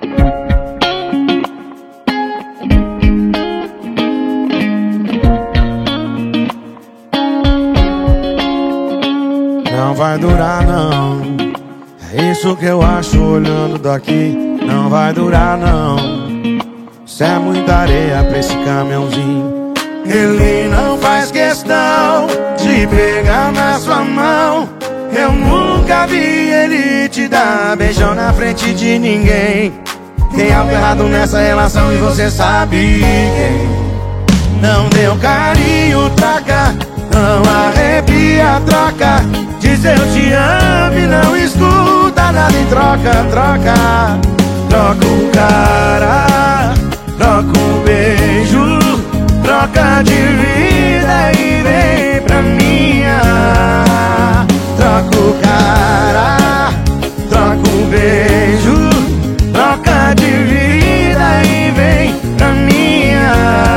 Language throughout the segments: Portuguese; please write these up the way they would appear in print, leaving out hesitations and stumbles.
Não vai durar não, é isso que eu acho olhando daqui. Não vai durar não, isso é muita areia pra esse caminhãozinho. Ele não faz questão de pegar na sua mão. Eu nunca vi ele te dar beijão na frente de ninguém. Tem algo errado nessa relação e você sabe quem. Não deu carinho, troca, não arrepia, troca. Diz eu te amo e não escuta nada em troca, troca. Troca o cara, troca um beijo, troca de vida e vem pra minha. Troca o cara, troca um beijo, troca de vida e vem pra minha.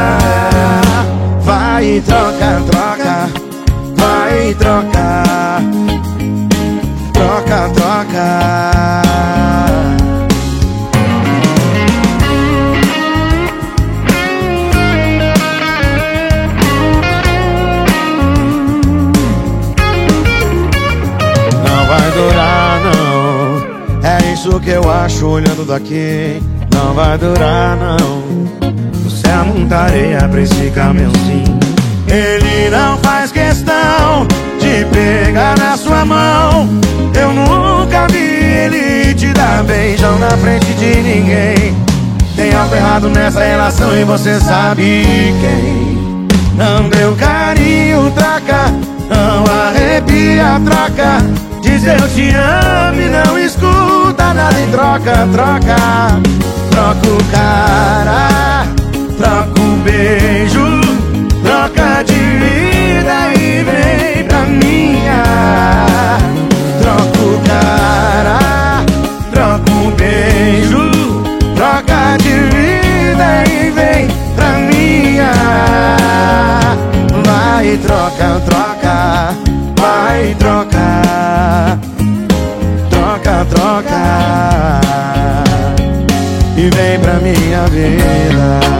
Vai troca, troca, vai trocar, troca, troca. Isso que eu acho olhando daqui. Não vai durar não, você é muita areia pra esse caminhãozinho. Ele não faz questão de pegar na sua mão. Eu nunca vi ele te dar beijão na frente de ninguém. Tem algo errado nessa relação e você sabe quem. Não deu carinho, troca, não arrepia, troca. Diz eu te amo e não escuta nada em troca, troca. Troca o cara, troca um beijo, troca de vida e vem pra minha. Troca o cara, troca um beijo, troca de vida e vem pra minha. Vai troca, troca, vai trocar, troca, troca, e vem pra minha vida.